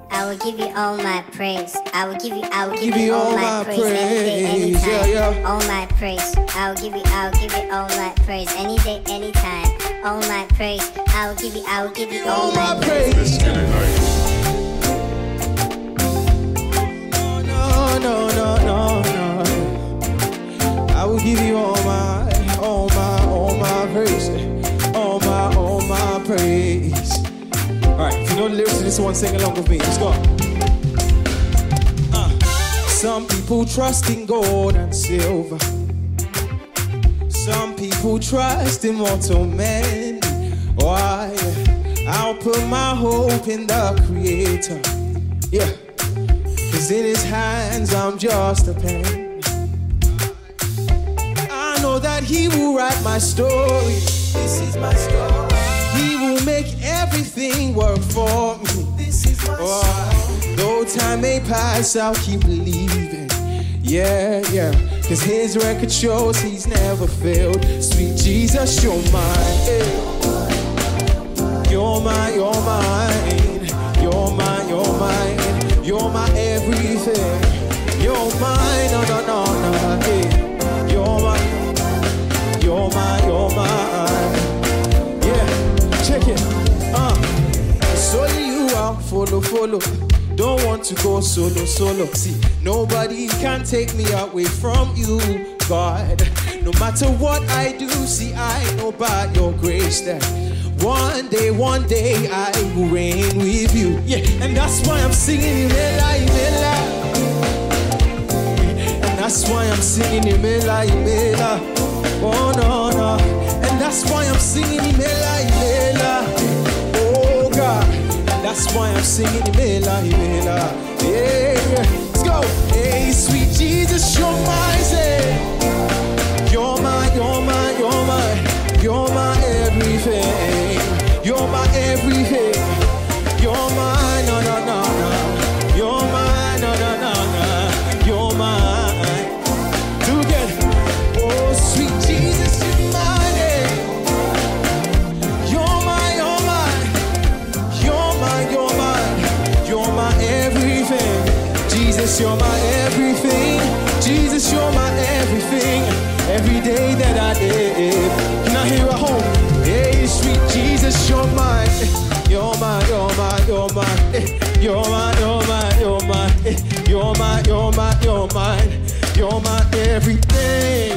I will give you all my praise. I will give you all my praise. Any day, anytime. Yeah. All my praise. I'll give you all my praise. Any day, anytime. All my praise. I will give you all my praise. Let's get it right. No. I will give you all my praise. All my praise. Alright, if you know the lyrics to this one, sing along with me. Let's go. Some people trust in gold and silver. Some people trust in mortal men. Why? I'll put my hope in the Creator. Yeah. 'Cause in His hands I'm just a pen. I know that He will write my story. This is my story. He will make everything work for me. This is my story. Though time may pass, I'll keep believing. Yeah. 'Cause His record shows He's never failed. Sweet Jesus, you're mine. Hey. You're mine. You're mine. You're my everything. You're mine. No. Hey. You're mine. Yeah. Check it. Solo you out, follow. Don't want to go solo. See, nobody can take me away from you, God. No matter what I do, see, I know by your grace that one day I will reign with you. Yeah, and that's why I'm singing Imela. And that's why I'm singing Imela. Oh no. And that's why I'm singing Imela. Oh God. And that's why I'm singing Imela. Yeah. Let's go. Hey, sweet Jesus, you're mine. Say, you're my everything. You're my everything. You're mine. No. You're mine. No. You're mine. Together. Oh, sweet Jesus, you're mine. You're mine. You're my everything. Jesus, you're my everything. Jesus, you're my everything. Every day that I live. Can I hear a home? Hey, sweet Jesus, you're mine. You're mine. You're my everything.